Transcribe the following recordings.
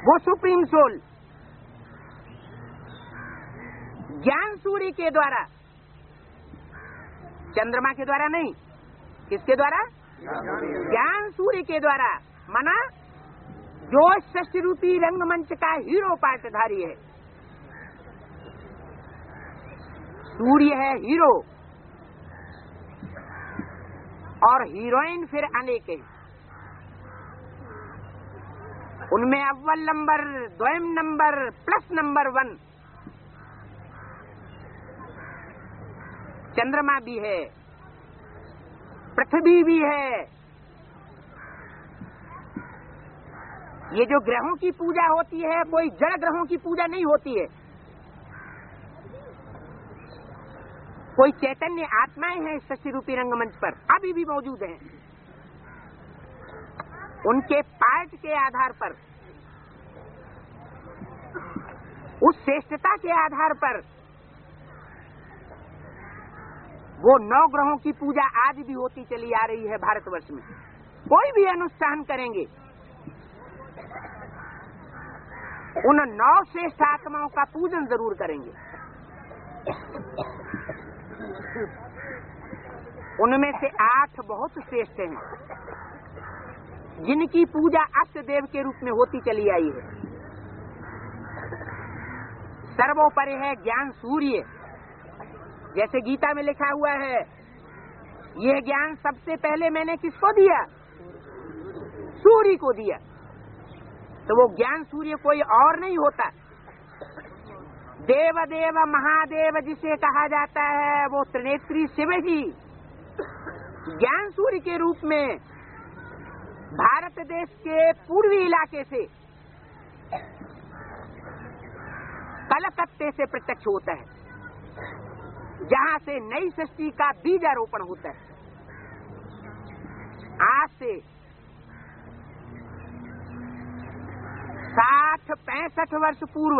वो supreme soul ज्ञान सूर्य के द्वारा, चंद्रमा के द्वारा नहीं, किसके द्वारा? ज्ञान सूर्य के द्वारा, माना जो सृष्टि रूपी रंगमंच का हीरो पाटधारी है। सूर्य है हीरो और हीरोइन फिर अनेक है। उनमें अव्वल नंबर, द्वयम नंबर, प्लस नंबर 1 चंद्रमा भी है, पृथ्वी भी है। ये जो ग्रहों की पूजा होती है, कोई जड़ ग्रहों की पूजा नहीं होती है। कोई चैतन्य आत्माएं हैं सृष्टि रूपी रंगमंच पर, अभी भी मौजूद हैं। उनके पार्ट के आधार पर, उस श्रेष्ठता के आधार पर वो 9 ग्रहों की पूजा आज भी होती चली आ रही है भारतवर्ष में। कोई भी अनुष्ठान करेंगे, उन 9 श्रेष्ठ आत्माओं का पूजन जरूर करेंगे। उनमें से 8 बहुत श्रेष्ठ हैं, जिनकी पूजा अष्ट देव के रूप में होती चली आई है। सर्वोपरि है ज्ञान सूर्य, जैसे गीता में लिखा हुआ है, यह ज्ञान सबसे पहले मैंने किसको दिया? सूर्य को दिया। तो वो ज्ञान सूर्य कोई और नहीं होता। देव देव महादेव जिसे कहा जाता है, वो त्रिनेत्री शिव ही ज्ञान सूर्य के रूप में भारत देश के पूर्वी इलाके से, कलकत्ते से प्रत्यक्ष होता है, जहां से नई सृष्टि का बीजारोपण होता है। आज से 60-65 वर्ष पूर्व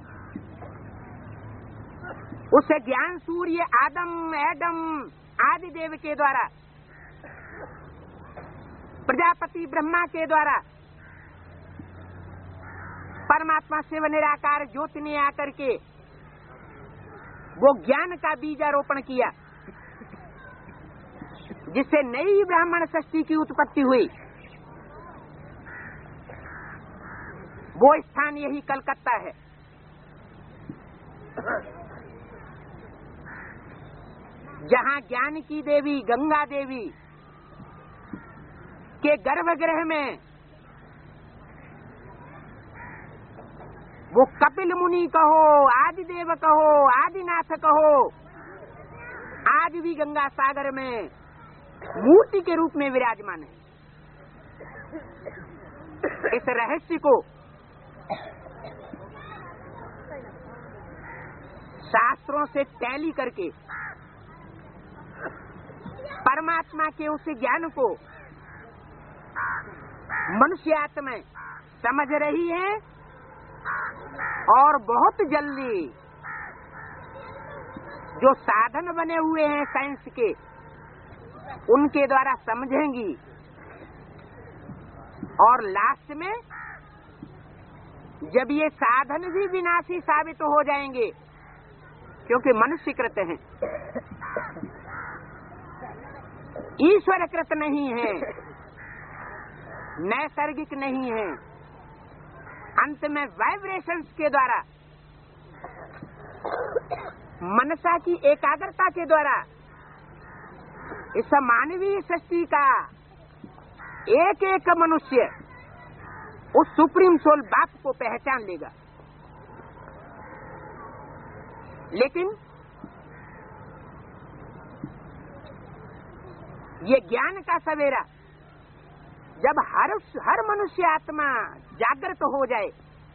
उस ज्ञान सूर्य आदम एडम आदि देव के द्वारा, प्रजापति ब्रह्मा के द्वारा परमात्मा शिव निराकार ज्योति ने आकर के वो ज्ञान का बीजारोपण किया, जिससे नई ब्राह्मण सृष्टि की उत्पत्ति हुई। वो स्थान यही कलकत्ता है। जहां ज्ञान की देवी गंगा देवी के गर्भगृह में वो कपिल मुनि कहो, आदिदेव कहो, आदिनाथ कहो, आज भी गंगा सागर में मूर्ति के रूप में विराजमान है। इस रहस्य को शास्त्रों से टैली करके परमात्मा के उस ज्ञान को मनुष्य आत्मा समझ रही है और बहुत जल्दी जो साधन बने हुए हैं साइंस के, उनके द्वारा समझेंगी और लास्ट में जब ये साधन भी विनाशी साबित हो जाएंगे, क्योंकि मनुष्य कृत हैं, ईश्वर कृत नहीं है, नैसर्गिक नहीं है, अंत में वाइब्रेशंस के द्वारा, मनसा की एकाग्रता के द्वारा इस मानवीय सृष्टि का एक एक मनुष्य उस सुप्रीम सोल बाप को पहचान लेगा। लेकिन ये ज्ञान का सवेरा जब हर मनुष्य आत्मा जागृत हो जाए,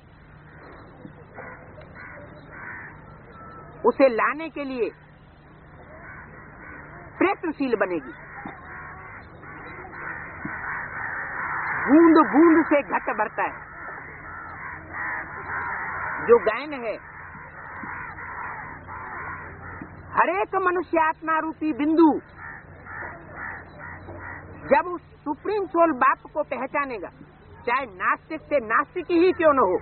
उसे लाने के लिए प्रयत्नशील बनेगी। बूंद बूंद से घट भरता है। जो गायन है, हरेक मनुष्य आत्मा रूपी बिंदु जब उस सुप्रीम सोल बाप को पहचानेगा, चाहे नास्तिक से नास्तिक ही क्यों न हो।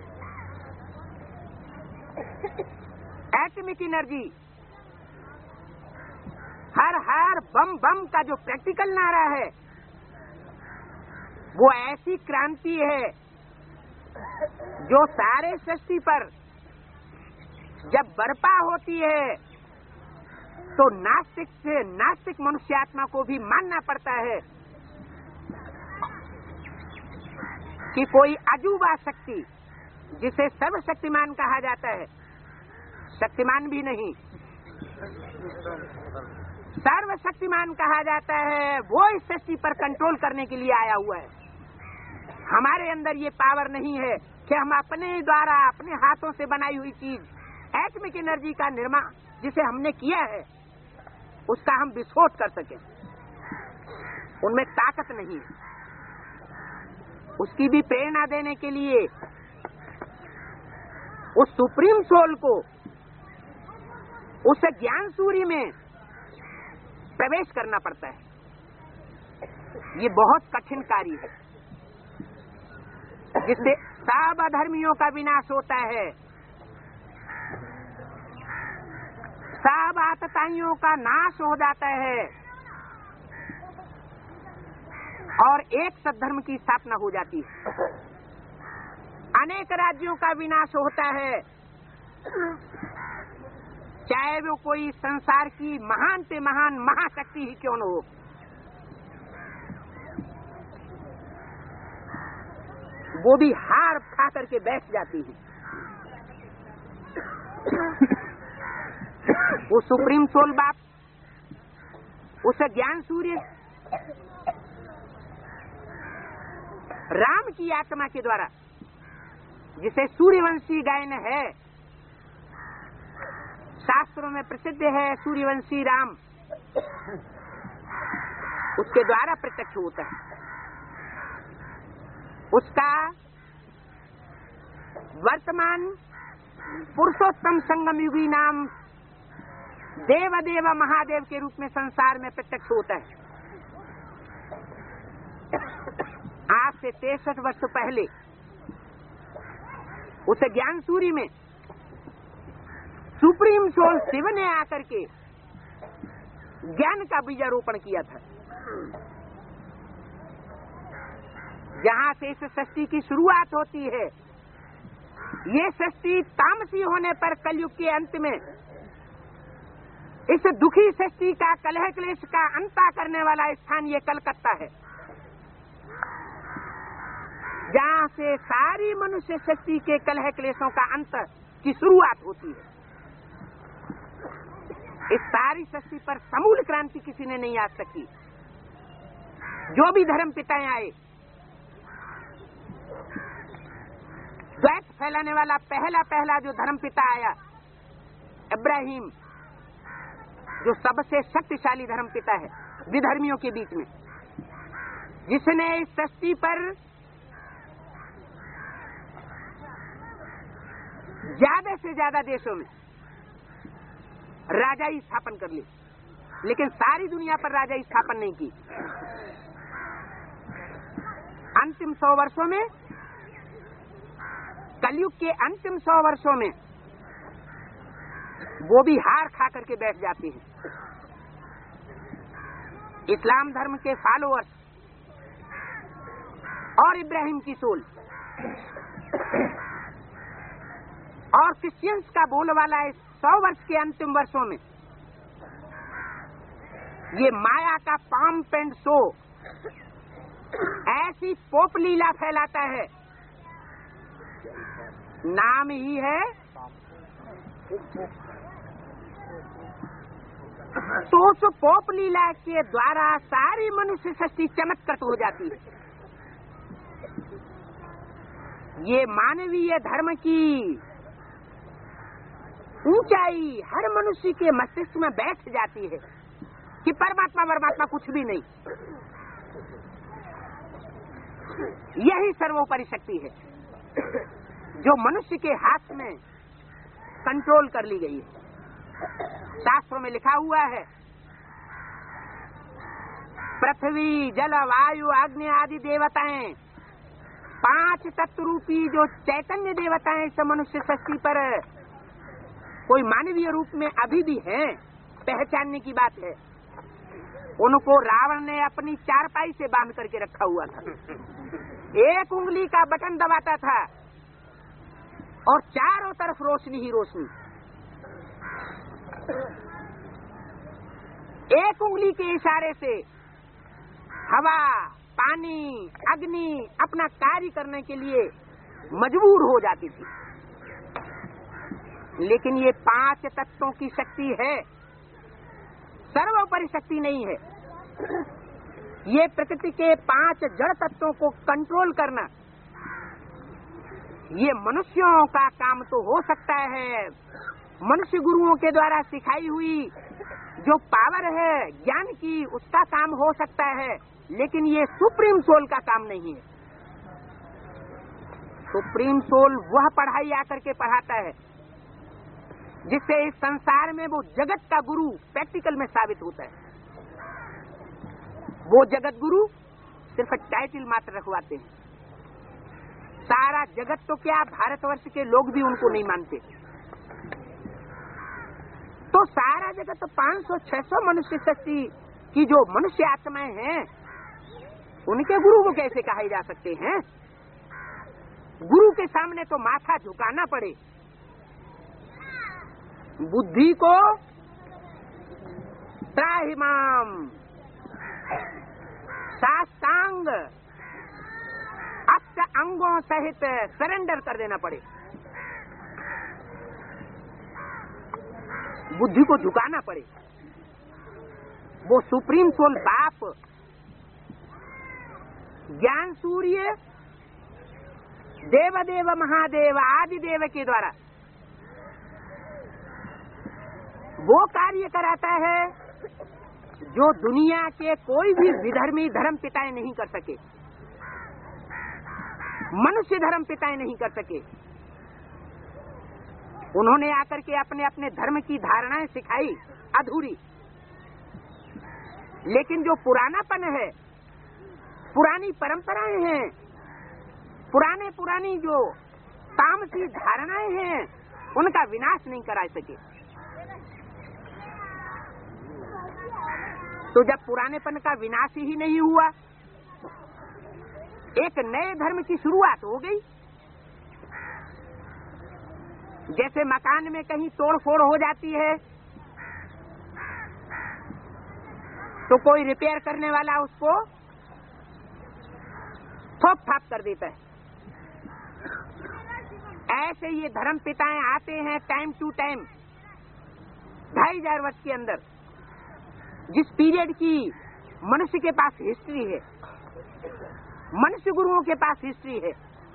एटॉमिक एनर्जी, हर हर बम बम का जो प्रैक्टिकल नारा है वो ऐसी क्रांति है जो सारे सृष्टि पर जब बर्पा होती है तो नास्तिक से नास्तिक मनुष्यात्मा को भी मानना पड़ता है कि कोई अजूबा शक्ति जिसे सर्वशक्तिमान कहा जाता है, शक्तिमान भी नहीं सर्वशक्तिमान कहा जाता है, वो इस सृष्टि पर कंट्रोल करने के लिए आया हुआ है। हमारे अंदर ये पावर नहीं है कि हम अपने द्वारा अपने हाथों से बनाई हुई चीज एटॉमिक एनर्जी का निर्माण जिसे हमने किया है उसका हम विस्फोट कर सकें। उनमें ताकत नहीं है। उसकी भी प्रेरणा देने के लिए उस सुप्रीम सोल को उस ज्ञान सूर्य में प्रवेश करना पड़ता है। ये बहुत कठिन कार्य है जिससे सब अधर्मियों का विनाश होता है, सब आतताइयों का नाश हो जाता है और एक सद्धर्म की स्थापना हो जाती है। अनेक राज्यों का विनाश होता है, चाहे वो कोई संसार की महान से महान महाशक्ति ही क्यों न हो। वो भी हार खा करके बैठ जाती है। वो सुप्रीम सोल बाप, उस ज्ञान सूर्य राम की आत्मा के द्वारा, जिसे सूर्यवंशी गायन है, शास्त्रों में प्रसिद्ध है सूर्यवंशी राम, उसके द्वारा प्रत्यक्ष होता है। उसका वर्तमान पुरुषोत्तम संगम युगी नाम देवदेव महादेव के रूप में संसार में प्रत्यक्ष होता है। आज से 63 वर्ष पहले उस ज्ञान सूर्य में सुप्रीम सोल शिव ने आकर के ज्ञान का बीजारोपण किया था। जहां से इस सृष्टि की शुरुआत होती है, ये सृष्टि तामसी होने पर कलयुग के अंत में इस दुखी सृष्टि का कलह क्लेश का अंता करने वाला स्थान ये कलकत्ता है, जहां से सारी मनुष्य सृष्टि के कलह क्लेशों का अंत की शुरुआत होती है। इस सारी सृष्टि पर समूल क्रांति किसी ने नहीं आ सकी। जो भी धर्म पिताएं आए, द्वैत फैलाने वाला पहला जो धर्म पिता आया इब्राहिम, जो सबसे शक्तिशाली धर्म पिता है विधर्मियों के बीच में, जिसने इस सृष्टि पर ज्यादा से ज्यादा देशों में राजाई स्थापन कर ली, लेकिन सारी दुनिया पर राजाई स्थापन नहीं की। अंतिम 100 वर्षों में, कलयुग के अंतिम 100 वर्षों में वो भी हार खा करके बैठ जाते हैं। इस्लाम धर्म के फॉलोअर्स और इब्राहिम की सोल और क्रिश्चियंस का बोलवाला इस 100 वर्ष के अंतिम वर्षों में ये माया का पंप एंड शो ऐसी पोप लीला फैलाता है, नाम ही है, तो उस पोप लीला के द्वारा सारी मनुष्य सृष्टि चमत्कृत हो जाती है। ये मानवीय धर्म की ऊंचाई हर मनुष्य के मस्तिष्क में बैठ जाती है कि परमात्मा कुछ भी नहीं, यही सर्वोपरि शक्ति है जो मनुष्य के हाथ में कंट्रोल कर ली गई है। शास्त्रों में लिखा हुआ है, पृथ्वी जल वायु अग्नि आदि देवताएं 5 तत्व रूपी जो चैतन्य देवताएं इस मनुष्य सृष्टि पर कोई मानवीय रूप में अभी भी हैं, पहचानने की बात है। उनको रावण ने अपनी चारपाई से बांध करके रखा हुआ था। एक उंगली का बटन दबाता था और चारों तरफ रोशनी ही रोशनी। एक उंगली के इशारे से हवा, पानी, अग्नि अपना कार्य करने के लिए मजबूर हो जाती थी। लेकिन ये 5 तत्वों की शक्ति है, सर्वोपरि शक्ति नहीं है। ये प्रकृति के 5 जड़ तत्वों को कंट्रोल करना, ये मनुष्यों का काम तो हो सकता है। मनुष्य गुरुओं के द्वारा सिखाई हुई जो पावर है ज्ञान की, उसका काम हो सकता है, लेकिन ये सुप्रीम सोल का काम नहीं है। सुप्रीम सोल वह पढ़ाई आकर के पढ़ाता है जिससे इस संसार में वो जगत का गुरु प्रैक्टिकल में साबित होता है। वो जगत गुरु सिर्फ टाइटल मात्र रखवाते हैं। सारा जगत तो क्या, भारतवर्ष के लोग भी उनको नहीं मानते। तो सारा जगत 500-600 मनुष्य शक्ति की जो मनुष्य आत्माएं हैं, उनके गुरु वो कैसे कहे जा सकते हैं? गुरु के सामने तो माथा झुकाना पड़े। बुद्धि को त्राहिमाम साष्टांग 8 अंगों सहित सरेंडर कर देना पड़े। बुद्धि को झुकाना पड़े। वो सुप्रीम सोल बाप ज्ञान सूर्य देवदेव महादेव आदिदेव के द्वारा वो कार्य कराता है जो दुनिया के कोई भी विधर्मी धर्म पिताएं नहीं कर सके, मनुष्य धर्म पिताएं नहीं कर सके। उन्होंने आकर के अपने अपने धर्म की धारणाएं सिखाई अधूरी, लेकिन जो पुरानापन है, पुरानी परंपराएं हैं, पुरानी जो तामसी धारणाएं हैं, उनका विनाश नहीं करा सके। तो जब पुरानेपन का विनाश ही नहीं हुआ, एक नए धर्म की शुरुआत हो गई। जैसे मकान में कहीं तोड़-फोड़ हो जाती है तो कोई रिपेयर करने वाला उसको ठोक-ठाप कर देता है। ऐसे ये धर्म पिताएं आते हैं टाइम टू टाइम। 2500 वर्ष के अंदर जिस पीरियड की मनुष्य के पास हिस्ट्री है, मनुष्य गुरुओं के पास हिस्ट्री है,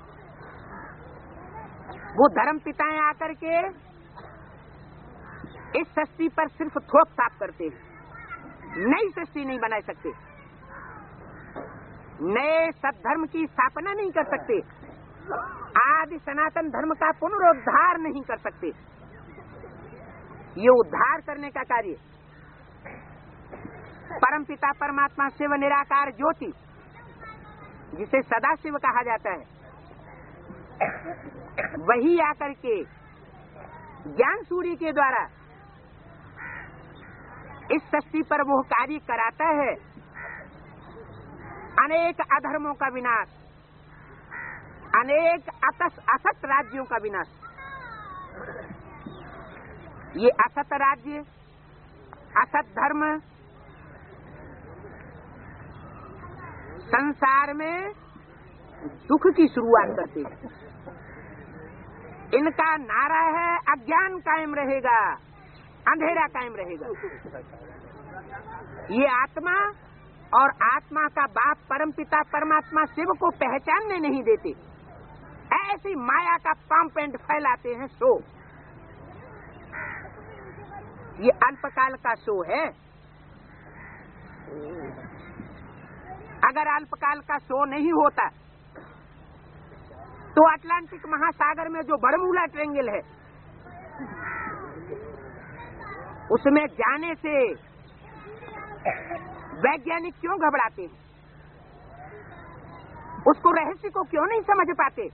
वो धर्म पिताएं आकर के इस सृष्टि पर सिर्फ थोक साफ करते हैं, नई सृष्टि नहीं बना सकते, नए सद्धर्म की स्थापना नहीं कर सकते, आदि सनातन धर्म का पुनरुद्धार नहीं कर सकते। ये उद्धार करने का कार्य परमपिता परमात्मा शिव निराकार ज्योति, जिसे सदाशिव कहा जाता है, वही आकर के ज्ञान सूर्य के द्वारा इस सृष्टि पर वो कार्य कराता है। अनेक अधर्मों का विनाश, अनेक असत राज्यों का विनाश। ये असत राज्य, असत धर्म संसार में दुख की शुरुआत करते हैं। इनका नारा है अज्ञान कायम रहेगा, अंधेरा कायम रहेगा। ये आत्मा और आत्मा का बाप परमपिता परमात्मा शिव को पहचानने नहीं देते, ऐसी माया का पंप एंड फैलाते हैं शो। ये अल्पकाल का शो है। अगर अल्पकाल का शो नहीं होता तो अटलांटिक महासागर में जो बरमूला ट्रेंगल है, उसमें जाने से वैज्ञानिक क्यों घबराते हैं? उसको रहस्य को क्यों नहीं समझ पाते?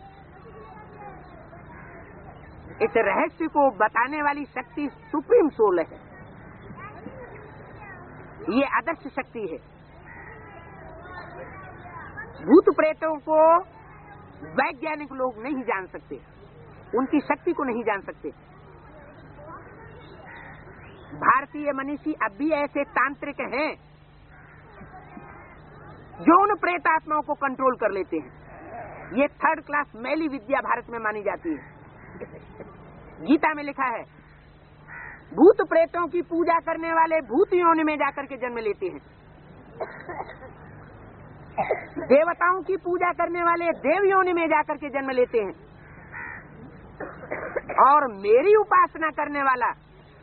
इस रहस्य को बताने वाली शक्ति सुप्रीम सोल है। ये आदर्श शक्ति है। भूत प्रेतों को वैज्ञानिक लोग नहीं जान सकते, उनकी शक्ति को नहीं जान सकते। भारतीय मनीषी अब भी ऐसे तांत्रिक हैं जो उन प्रेतात्माओं को कंट्रोल कर लेते हैं। ये थर्ड क्लास मैली विद्या भारत में मानी जाती है। गीता में लिखा है, भूत प्रेतों की पूजा करने वाले भूत योनि में जाकर के जन्म लेते हैं, देवताओं की पूजा करने वाले देव योनि में जाकर के जन्म लेते हैं, और मेरी उपासना करने वाला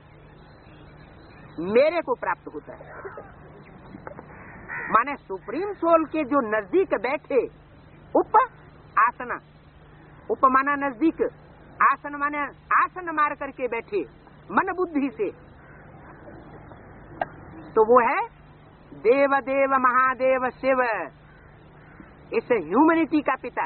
मेरे को प्राप्त होता है। माने सुप्रीम सोल के जो नजदीक बैठे, उप आसना, उप माना नजदीक, आसन माने आसन मार करके बैठे मन बुद्धि से, तो वो है देव देव महादेव शिव, इस ह्यूमैनिटी का पिता,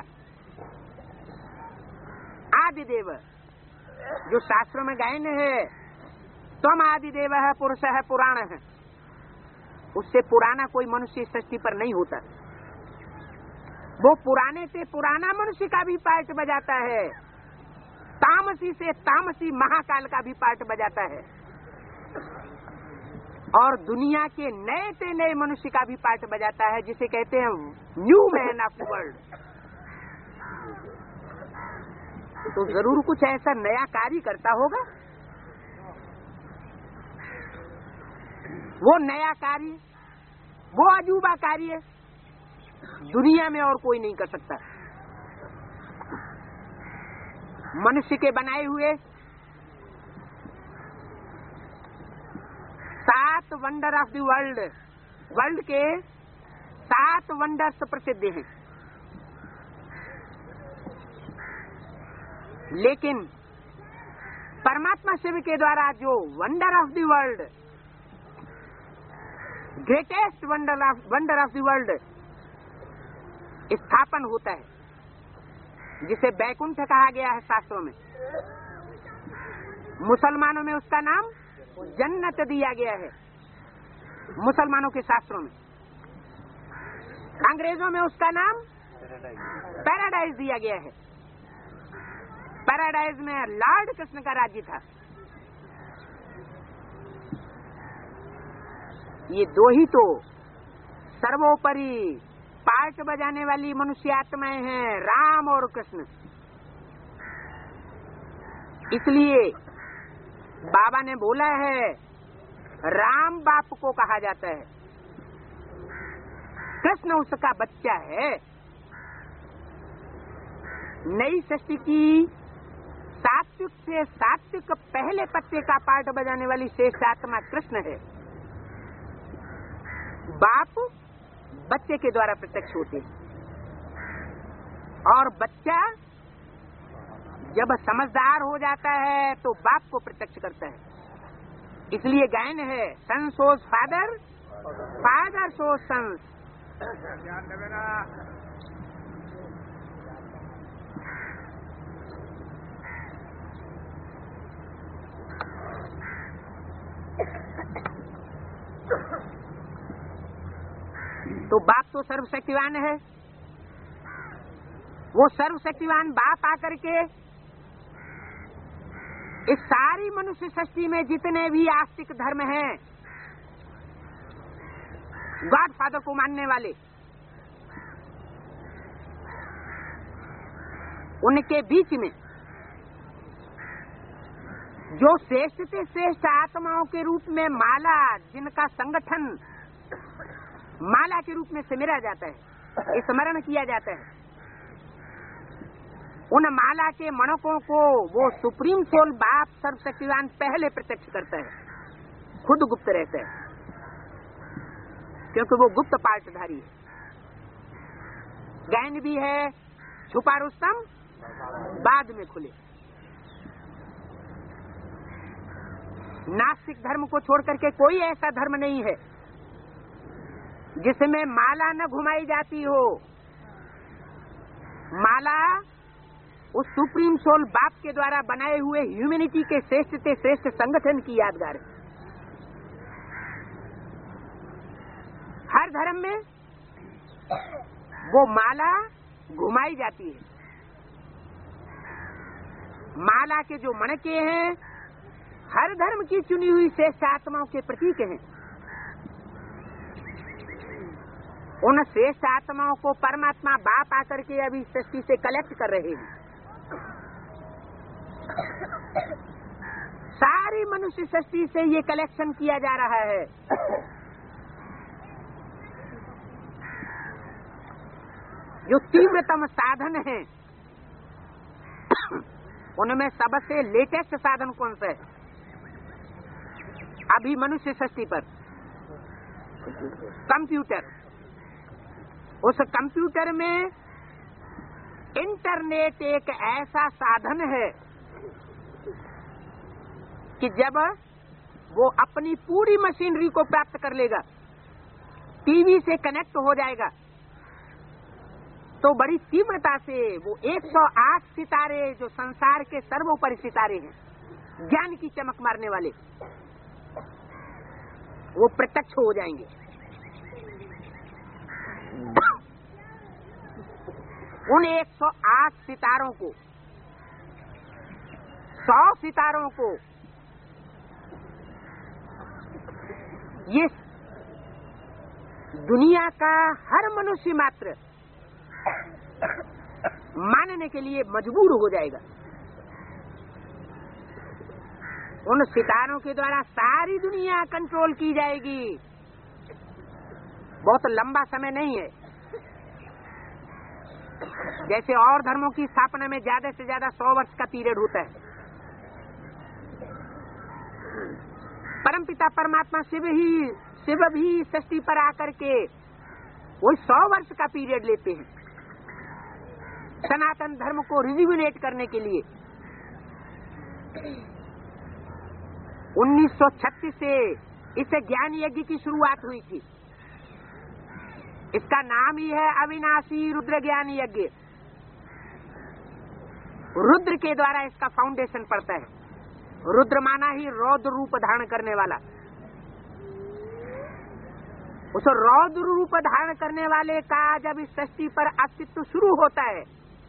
आदि देव। जो शास्त्रों में गायन है, त्वम आदि देव है, पुरुष है, पुराण है, उससे पुराना कोई मनुष्य सृष्टि पर नहीं होता। वो पुराने से पुराना मनुष्य का भी पार्ट बजाता है, तामसी से तामसी महाकाल का भी पार्ट बजाता है, और दुनिया के नए से नए मनुष्य का भी पार्ट बजाता है, जिसे कहते हैं new man of the world. तो जरूर कुछ ऐसा नया कार्य करता होगा। वो नया कार्य, वो अजूबा कार्य दुनिया में और कोई नहीं कर सकता। मनुष्य के बनाए हुए 7 wonder of the world, world के 7 वंडर्स प्रसिद्ध हैं, लेकिन परमात्मा शिव के द्वारा जो wonder of the world, greatest wonder of the world स्थापन होता है, जिसे बैकुंठ कहा गया है शास्त्रों में। मुसलमानों में उसका नाम जन्नत दिया गया है, मुसलमानों के शास्त्रों में। अंग्रेजों में उसका नाम पैराडाइज दिया गया है। पैराडाइज में लॉर्ड कृष्ण का राज्य था। ये दो ही तो सर्वोपरि पार्ट बजाने वाली मनुष्य आत्माएं हैं, राम और कृष्ण। इसलिए बाबा ने बोला है, राम बाप को कहा जाता है, कृष्ण उसका बच्चा है। नई सृष्टि की सात्विक से सात्विक पहले पत्ते का पार्ट बजाने वाली श्रेष्ठ आत्मा कृष्ण है। बाप बच्चे के द्वारा प्रत्यक्ष होते हैं, और बच्चा जब समझदार हो जाता है तो बाप को प्रत्यक्ष करता है। इसलिए गायन है, son shows father, father shows sons. तो बाप तो सर्वशक्तिवान है। वो सर्वशक्तिवान बाप आकर के इस सारी मनुष्य सृष्टि में जितने भी आस्तिक धर्म हैं, गॉड फादर को मानने वाले, उनके बीच में जो श्रेष्ठ से श्रेष्ठ आत्माओं के रूप में माला, जिनका संगठन माला के रूप में सिमरा जाता है, स्मरण किया जाता है, उन माला के मणकों को वो सुप्रीम सोल बाप सर्वशक्तिवान पहले प्रत्यक्ष करता है, खुद गुप्त रहता है, क्योंकि वो गुप्त पाठधारी है। गायन भी है, छुपा रुस्तम बाद में खुले। नास्तिक धर्म को छोड़ करके कोई ऐसा धर्म नहीं है जिसमें माला न घुमाई जाती हो, माला उस सुप्रीम सोल बाप के द्वारा बनाए हुए ह्यूमैनिटी के श्रेष्ठ से श्रेष्ठ संगठन की यादगार है। हर धर्म में वो माला घुमाई जाती है। माला के जो मणके हैं हर धर्म की चुनी हुई श्रेष्ठ आत्माओं के प्रतीक हैं। उन श्रेष्ठ आत्माओं को परमात्मा बाप आकर के अभी सृष्टि से कलेक्ट कर रहे हैं। सारी मनुष्य सृष्टि से ये कलेक्शन किया जा रहा है। जो तीव्रतम साधन है उनमें सबसे लेटेस्ट साधन कौन सा है अभी मनुष्य सृष्टि पर? कंप्यूटर। उस कंप्यूटर में इंटरनेट एक ऐसा साधन है कि जब वो अपनी पूरी मशीनरी को प्राप्त कर लेगा, टीवी से कनेक्ट हो जाएगा, तो बड़ी तीव्रता से वो 108 सितारे जो संसार के सर्वोपरि सितारे हैं, ज्ञान की चमक मारने वाले, वो प्रत्यक्ष हो जाएंगे। उन 108 सितारों को, 100 सितारों को ये दुनिया का हर मनुष्य मात्र मानने के लिए मजबूर हो जाएगा। उन सितारों के द्वारा सारी दुनिया कंट्रोल की जाएगी। बहुत लंबा समय नहीं है। जैसे और धर्मों की स्थापना में ज्यादा से ज्यादा 100 वर्ष का पीरियड होता है, परमपिता परमात्मा शिव भी सृष्टि पर आकर के वही 100 वर्ष का पीरियड लेते हैं सनातन धर्म को रिजुविनेट करने के लिए। 1936 से इस ज्ञान यज्ञ की शुरुआत हुई थी। इसका नाम ही है अविनाशी रुद्र ज्ञान यज्ञ। रुद्र के द्वारा इसका फाउंडेशन पड़ता है। रुद्र माना ही रौद्र रूप धारण करने वाला। उस रौद्र रूप धारण करने वाले का जब इस सृष्टि पर अस्तित्व शुरू होता है,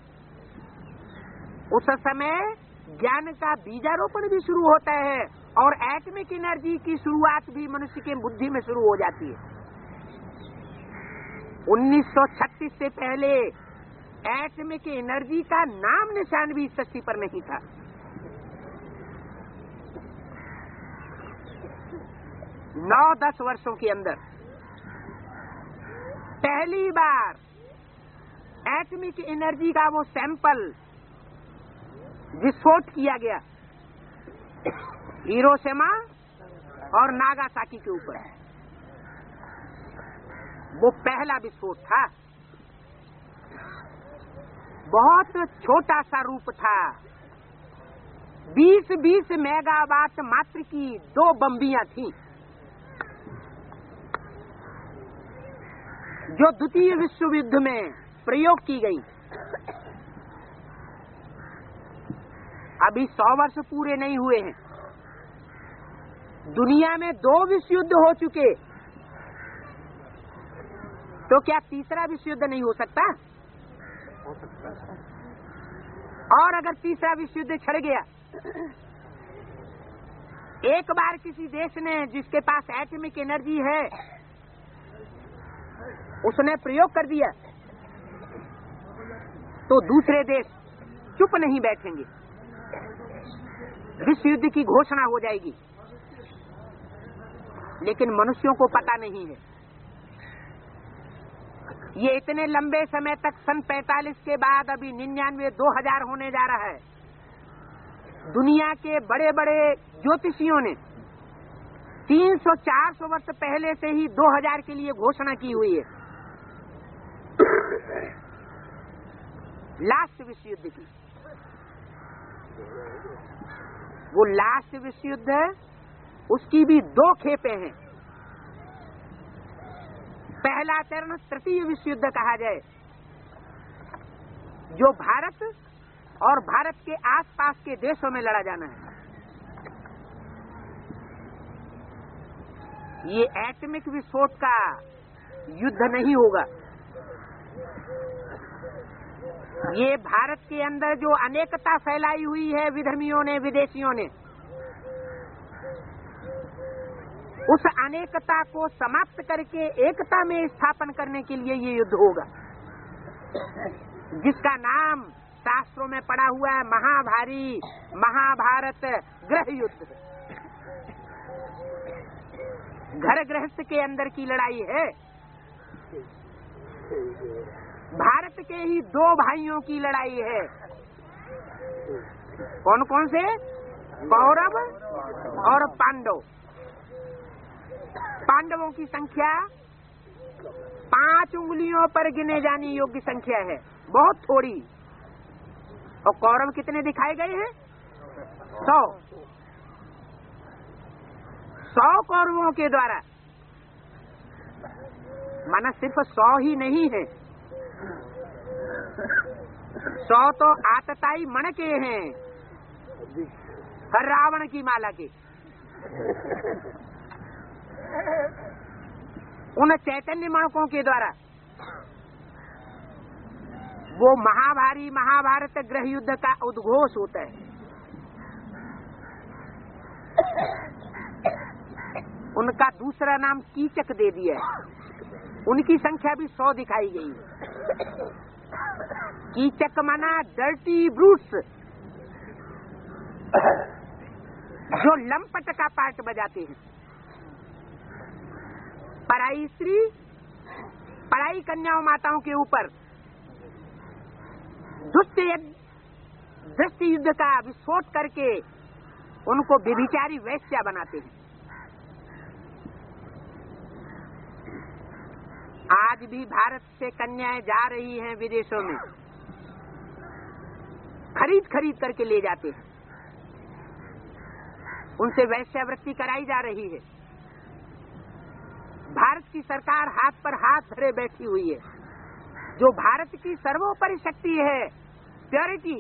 उस समय ज्ञान का बीजारोपण भी शुरू होता है और एटमिक एनर्जी की शुरुआत भी मनुष्य के बुद्धि में शुरू हो जाती है। 1936 से पहले एटमिक एनर्जी का नाम निशान भी सृष्टि पर नहीं था। नौ 10 वर्षों के अंदर पहली बार एटमिक एनर्जी का वो सैंपल विस्फोट किया गया हिरोशिमा और नागासाकी के ऊपर। वो पहला विस्फोट था। बहुत छोटा सा रूप था। 20-20 मेगावाट मात्र की 2 बम्बियां थीं, जो द्वितीय विश्व युद्ध में प्रयोग की गई। अभी 100 वर्ष पूरे नहीं हुए हैं। दुनिया में 2 विश्व युद्ध हो चुके, तो क्या तीसरा विश्व युद्ध नहीं हो सकता? हो सकता है। और अगर तीसरा विश्व युद्ध छिड़ गया, एक बार किसी देश ने जिसके पास एटमिक एनर्जी है उसने प्रयोग कर दिया, तो दूसरे देश चुप नहीं बैठेंगे, विश्व युद्ध की घोषणा हो जाएगी। लेकिन मनुष्यों को पता नहीं है। ये इतने लंबे समय तक सन 45 के बाद अभी 99 2000 होने जा रहा है। दुनिया के बड़े बड़े ज्योतिषियों ने 300-400 वर्ष पहले से ही 2000 के लिए घोषणा की हुई है, लास्ट विश्व युद्ध की। वो लास्ट विश्व युद्ध है, उसकी भी 2 खेपें हैं। पहला चरण तृतीय विश्व युद्ध कहा जाए, जो भारत और भारत के आसपास के देशों में लड़ा जाना है। ये एटॉमिक विस्फोट का युद्ध नहीं होगा। ये भारत के अंदर जो अनेकता फैलाई हुई है विधर्मियों ने, विदेशियों ने, उस अनेकता को समाप्त करके एकता में स्थापन करने के लिए ये युद्ध होगा, जिसका नाम शास्त्रों में पड़ा हुआ है महाभारत गृह युद्ध। घर गृहस्थ के अंदर की लड़ाई है। भारत के ही दो भाइयों की लड़ाई है। कौन कौन से? कौरव और पांडव। पांडवों की संख्या 5 उंगलियों पर गिने जाने योग्य संख्या है, बहुत थोड़ी। और कौरव कितने दिखाए गए हैं? 100 कौरवों के द्वारा। माना सिर्फ 100 ही नहीं है, 100 तो आतताई मण के हैं, रावण की माला के। उन चैतन्य मणकों के द्वारा वो महाभारत गृह युद्ध का उद्घोष होता है। उनका दूसरा नाम कीचक दे दिया है। उनकी संख्या भी 100 दिखाई गई। कीचक माना डर्टी ब्रूट्स, जो लंपट का पार्ट बजाते हैं। पराई स्त्री, पराई कन्याओं माताओं के ऊपर दुष्ट युद्ध का विस्फोट करके उनको व्यभिचारी वैश्या बनाते हैं। आज भी भारत से कन्याएं जा रही हैं विदेशों में, खरीद करके ले जाते हैं। उनसे वैश्यावृत्ति कराई जा रही है। भारत की सरकार हाथ पर हाथ धरे बैठी हुई है। जो भारत की सर्वोपरि शक्ति है, प्योरिटी,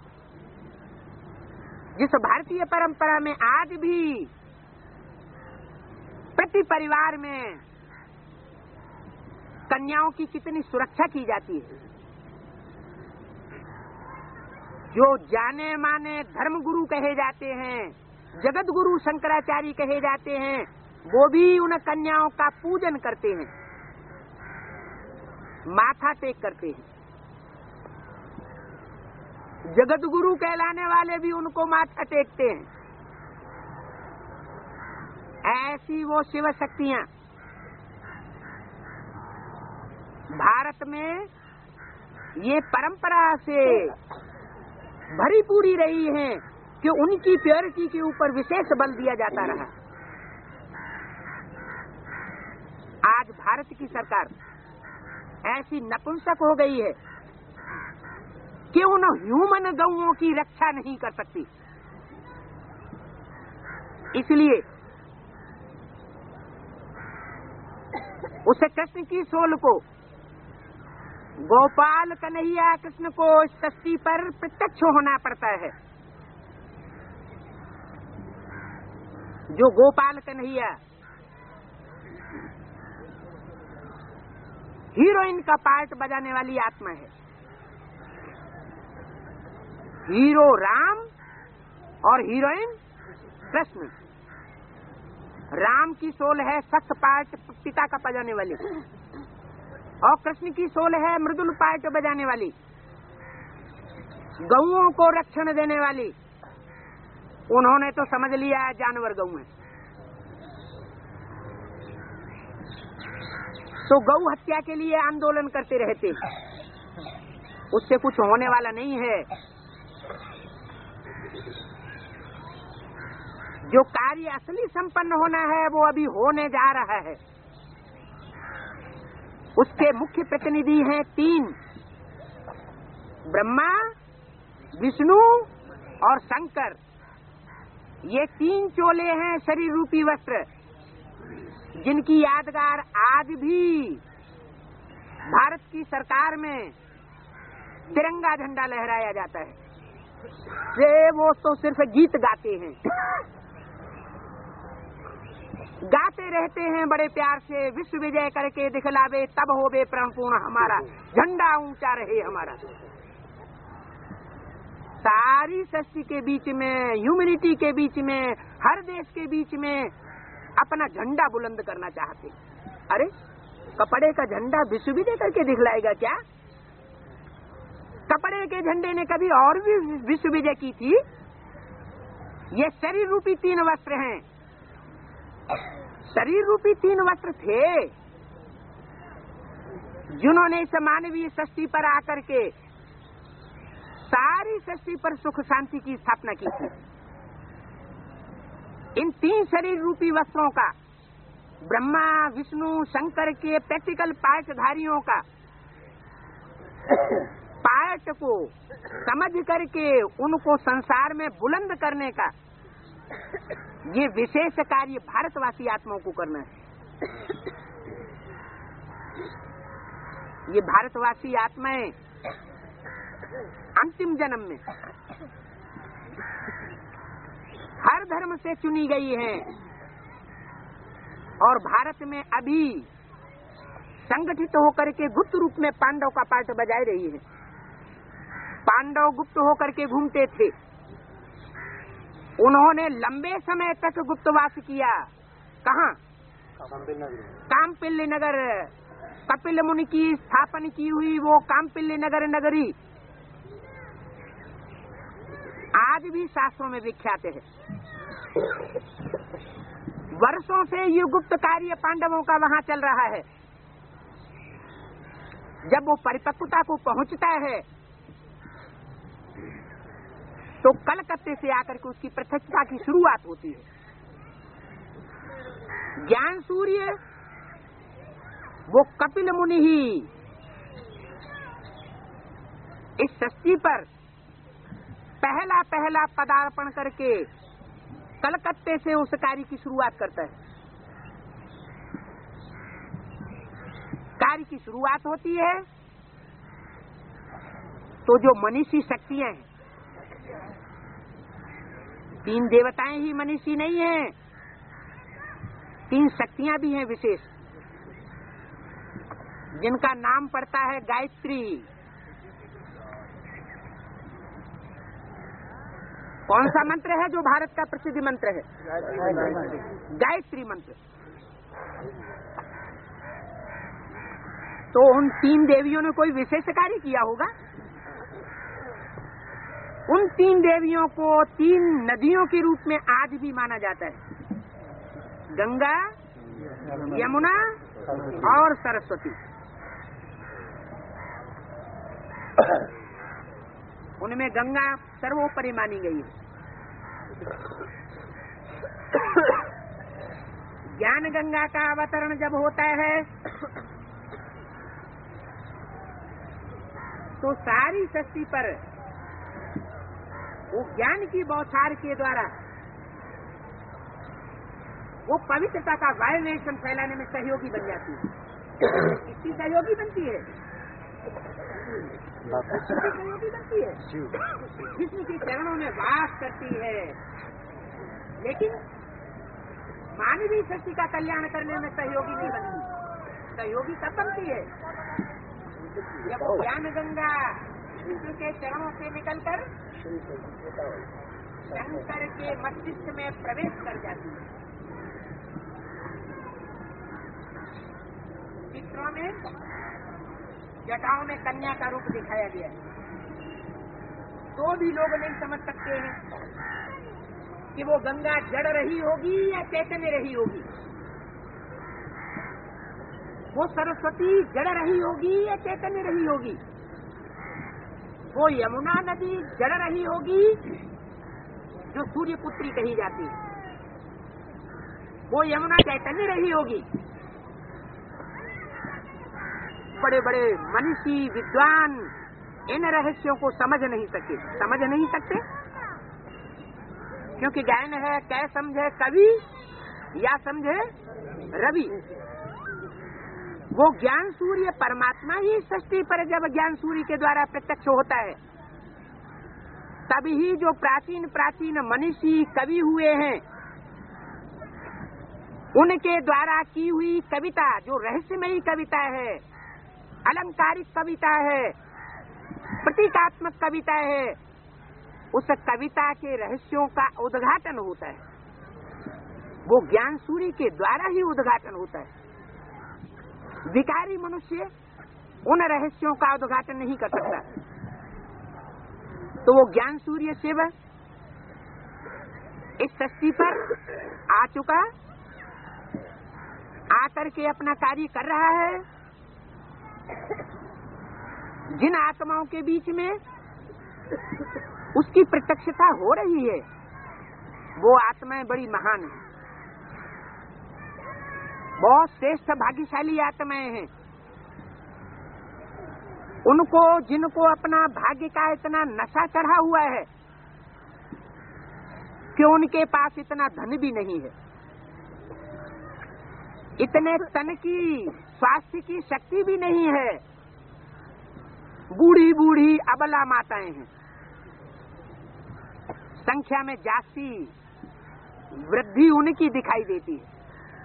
जिस भारतीय परंपरा में आज भी प्रति परिवार में कन्याओं की कितनी सुरक्षा की जाती है। जो जाने माने धर्मगुरु कहे जाते हैं, जगत गुरु शंकराचार्य कहे जाते हैं, वो भी उन कन्याओं का पूजन करते हैं, माथा टेक करते हैं। जगत गुरु कहलाने वाले भी उनको माथा टेकते हैं। ऐसी वो शिव शक्तियां भारत में ये परंपरा से भरी पूरी रही हैं कि उनकी प्योरिटी के ऊपर विशेष बल दिया जाता रहा। आज भारत की सरकार ऐसी नपुंसक हो गई है कि उन ह्यूमन गौओं की रक्षा नहीं कर सकती। इसलिए उसे कृष्ण की सोल को, गोपाल कन्हैया कृष्ण को इस सृष्टि पर प्रत्यक्ष होना पड़ता है। जो गोपाल कन्हैया हीरोइन का पार्ट बजाने वाली आत्मा है। हीरो राम और हीरोइन कृष्ण। राम की सोल है सख्त पार्ट पिता का बजाने वाली, और कृष्ण की सोल है मृदुल पार्ट बजाने वाली, गौओं को रक्षण देने वाली। उन्होंने तो समझ लिया जानवर गौ है, तो गौ हत्या के लिए आंदोलन करते रहते हैं। उससे कुछ होने वाला नहीं है। जो कार्य असली संपन्न होना है वो अभी होने जा रहा है। उसके मुख्य प्रतिनिधि हैं 3, ब्रह्मा, विष्णु और शंकर। ये 3 चोले हैं शरीर रूपी वस्त्र, जिनकी यादगार आज भी भारत की सरकार में तिरंगा झंडा लहराया जाता है। से वो तो सिर्फ गीत गाते हैं, गाते रहते हैं बड़े प्यार से, विश्व विजय करके दिखलावे तब होवे प्रणपूर्ण हमारा, झंडा ऊंचा रहे हमारा। सारी सृष्टि के बीच में, ह्यूमैनिटी के बीच में, हर देश के बीच में अपना झंडा बुलंद करना चाहते। अरे कपड़े का झंडा विश्व विजय करके दिखलाएगा क्या? कपड़े के झंडे ने कभी और भी विश्व विजय की थी। ये शरीर रूपी 3 वस्त्र हैं, शरीर रूपी 3 वस्त्र थे जिन्होंने इस मानवीय सृष्टि पर आकर के सारी सृष्टि पर सुख शांति की स्थापना की थी। इन 3 शरीर रूपी वस्त्रों का, ब्रह्मा विष्णु शंकर के प्रैक्टिकल पार्टधारियों का पार्ट को समझ करके उनको संसार में बुलंद करने का ये विशेष कार्य भारतवासी आत्माओं को करना है। ये भारतवासी आत्माएं अंतिम जन्म में हर धर्म से चुनी गई हैं और भारत में अभी संगठित होकर के गुप्त रूप में पांडव का पार्ट बजाए रही है। पांडव गुप्त होकर के घूमते थे, उन्होंने लंबे समय तक गुप्तवास किया। कहाँ? कामपिल्य नगर, कपिल मुनि की स्थापना की हुई वो कामपिल्य नगर नगरी आज भी शास्त्रों में विख्यात है। वर्षों से ये गुप्त कार्य पांडवों का वहाँ चल रहा है। जब वो परिपक्वता को पहुँचता है तो कलकत्ते से आकर के उसकी प्रत्यक्षता की शुरुआत होती है। ज्ञान सूर्य वो कपिल मुनि ही इस सृष्टि पर पहला पदार्पण करके कलकत्ते से उस कार्य की शुरुआत करता है। कार्य की शुरुआत होती है तो जो मनीषी शक्तियां हैं, 3 देवताएं ही मनीषी नहीं हैं, 3 शक्तियां भी हैं विशेष, जिनका नाम पड़ता है गायत्री। कौन सा मंत्र है जो भारत का प्रसिद्ध मंत्र है? गायत्री मंत्र। तो उन 3 देवियों ने कोई विशेष कार्य किया होगा। उन 3 देवियों को 3 नदियों के रूप में आज भी माना जाता है, गंगा, यमुना और सरस्वती। उनमें गंगा सर्वोपरि मानी गई है। ज्ञान गंगा का अवतरण जब होता है तो सारी सृष्टि पर वो ज्ञान की बौछार के द्वारा वो पवित्रता का वाइब्रेशन फैलाने में सहयोगी बन जाती है। किसकी सहयोगी बनती है? सहयोगी बनती है जिसमें की चरणों में वास करती है। लेकिन मानवीय सृष्टि का कल्याण करने में सहयोगी नहीं बनती। सहयोगी कब बनती है? जब ज्ञान गंगा विष्णु के चरणों से निकलकर शंकर के मस्तिष्क में प्रवेश कर जाती है। चित्रों में जटाओं में कन्या का रूप दिखाया गया है, तो भी लोग नहीं समझ सकते हैं कि वो गंगा जड़ रही होगी या चैतन्य रही होगी, वो सरस्वती जड़ रही होगी या चैतन्य रही होगी, वो यमुना नदी जड़ रही होगी जो सूर्य पुत्री कही जाती है, वो यमुना चैतन्य रही होगी। बड़े बड़े मनीषी विद्वान इन रहस्यों को समझ नहीं सकते क्योंकि गायन है कै समझे कवि या समझे रवि। वो ज्ञान सूर्य परमात्मा ही सृष्टि पर जब ज्ञान सूर्य के द्वारा प्रत्यक्ष होता है, तभी जो प्राचीन प्राचीन मनीषी कवि हुए हैं, उनके द्वारा की हुई कविता, जो रहस्यमयी कविता है, अलंकारिक कविता है, प्रतीकात्मक कविता है, उस कविता के रहस्यों का उद्घाटन होता है। वो ज्ञान सूर्य के द्वारा ही उद्घाटन होता है। विकारी मनुष्य उन रहस्यों का उद्घाटन नहीं कर सकता। तो वो ज्ञान सूर्य शिव इस सृष्टि पर आ चुका, आकर के अपना कार्य कर रहा है। जिन आत्माओं के बीच में उसकी प्रत्यक्षता हो रही है, वो आत्माएं बड़ी महान हैं, बहुत श्रेष्ठ भाग्यशाली आत्माएं हैं। उनको, जिनको अपना भाग्य का इतना नशा चढ़ा हुआ है कि उनके पास इतना धन भी नहीं है, इतने तन की स्वास्थ्य की शक्ति भी नहीं है, बूढ़ी बूढ़ी अबला माताएं हैं, संख्या में जास्ती वृद्धि उनकी दिखाई देती है।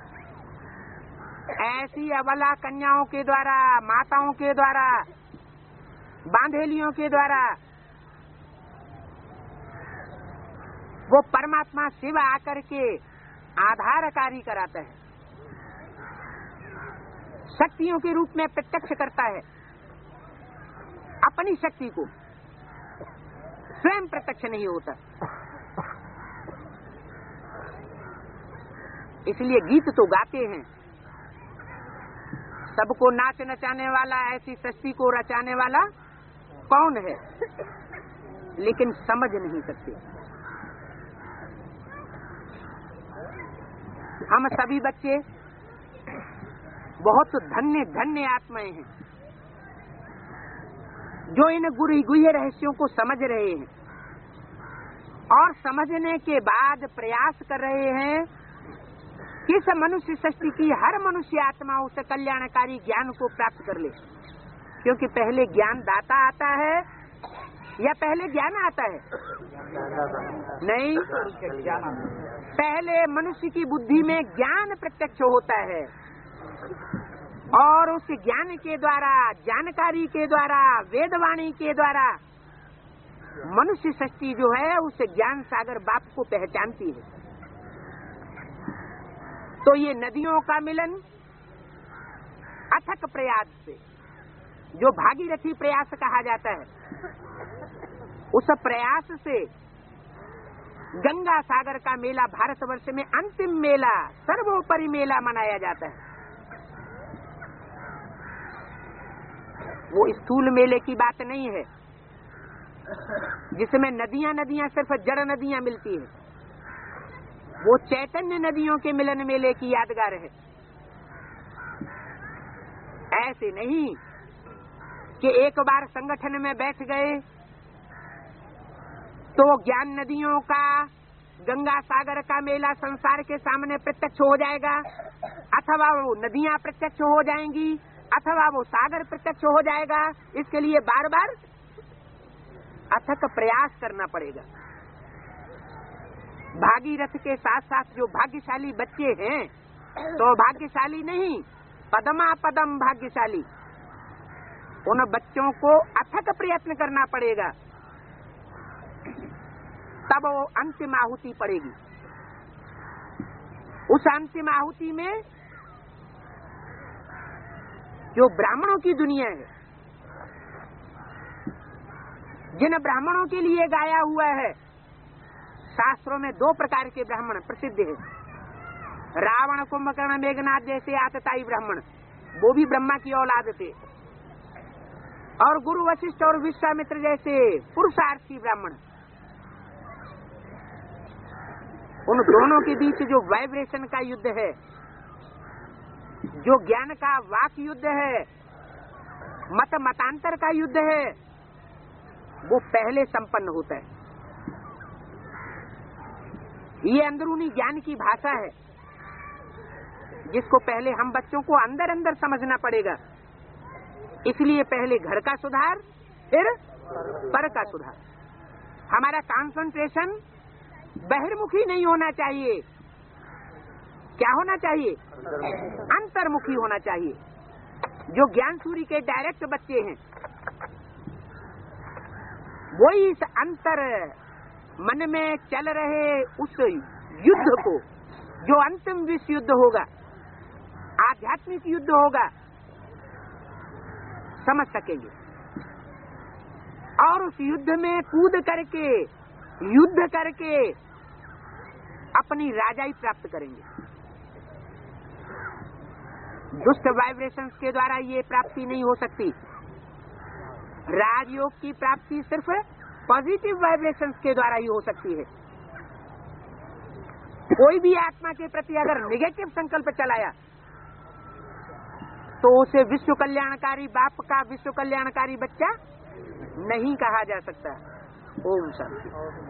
ऐसी अबला कन्याओं के द्वारा, माताओं के द्वारा, बांधेलियों के द्वारा वो परमात्मा शिव आकर के आधार कार्य कराता है, शक्तियों के रूप में प्रत्यक्ष करता है। अपनी शक्ति को स्वयं प्रत्यक्ष नहीं होता। इसलिए गीत तो गाते हैं, सबको नाच नचाने वाला, ऐसी सृष्टि को रचाने वाला कौन है, लेकिन समझ नहीं सकते। हम सभी बच्चे बहुत धन्य धन्य आत्माएं हैं जो इन गुह्य रहस्यों को समझ रहे हैं और समझने के बाद प्रयास कर रहे हैं कि इस मनुष्य सृष्टि की हर मनुष्य आत्मा उस कल्याणकारी ज्ञान को प्राप्त कर ले। क्योंकि पहले ज्ञान दाता आता है या पहले ज्ञान आता है? नहीं, पहले मनुष्य की बुद्धि में ज्ञान प्रत्यक्ष होता है और उस ज्ञान के द्वारा, जानकारी के द्वारा, वेदवाणी के द्वारा मनुष्य सृष्टि जो है उस ज्ञान सागर बाप को पहचानती है। तो ये नदियों का मिलन अथक प्रयास से, जो भागीरथी प्रयास कहा जाता है, उस प्रयास से गंगा सागर का मेला भारतवर्ष में अंतिम मेला, सर्वोपरि मेला मनाया जाता है। वो स्थूल मेले की बात नहीं है जिसमें नदियां नदियां सिर्फ जड़ नदियां मिलती है। वो चैतन्य नदियों के मिलन मेले की यादगार है। ऐसे नहीं कि एक बार संगठन में बैठ गए तो ज्ञान नदियों का, गंगा सागर का मेला संसार के सामने प्रत्यक्ष हो जाएगा, अथवा वो नदियां प्रत्यक्ष हो जाएंगी, अथवा वो सागर प्रत्यक्ष हो जाएगा। इसके लिए बार बार अथक प्रयास करना पड़ेगा। भागीरथ के साथ साथ जो भाग्यशाली बच्चे हैं, तो भाग्यशाली नहीं, पदमा पदम भाग्यशाली, उन बच्चों को अथक प्रयत्न करना पड़ेगा, तब वो अंतिम आहुति पड़ेगी। उस अंतिम आहुति में जो ब्राह्मणों की दुनिया है, जिन ब्राह्मणों के लिए गाया हुआ है, शास्त्रों में दो प्रकार के ब्राह्मण प्रसिद्ध है। रावण, कुंभकर्ण, मेघनाथ जैसे आतताई ब्राह्मण, वो भी ब्रह्मा की औलाद थे, और गुरु वशिष्ठ और विश्वामित्र जैसे पुरुषार्थी ब्राह्मण। उन दोनों के बीच जो वाइब्रेशन का युद्ध है, जो ज्ञान का वाक युद्ध है, मत मतांतर का युद्ध है, वो पहले संपन्न होता है। ये अंदरूनी ज्ञान की भाषा है। जिसको पहले हम बच्चों को अंदर अंदर समझना पड़ेगा। इसलिए पहले घर का सुधार, फिर पर का सुधार। हमारा कंसंट्रेशन बहिर्मुखी नहीं होना चाहिए। क्या होना चाहिए? अंतर्मुखी होना चाहिए। जो ज्ञान सूर्य के डायरेक्ट बच्चे हैं, वही इस अंतर मन में चल रहे उस युद्ध को, जो अंतिम विश्व युद्ध होगा, आध्यात्मिक युद्ध होगा, समझ सकेंगे और उस युद्ध में कूद करके, युद्ध करके अपनी राजाई प्राप्त करेंगे। दुष्ट वाइब्रेशंस के द्वारा ये प्राप्ति नहीं हो सकती। राजयोग की प्राप्ति सिर्फ पॉजिटिव वाइब्रेशंस के द्वारा ही हो सकती है। कोई भी आत्मा के प्रति अगर नेगेटिव संकल्प चलाया तो उसे विश्व कल्याणकारी बाप का विश्व कल्याणकारी बच्चा नहीं कहा जा सकता। ओम शांति।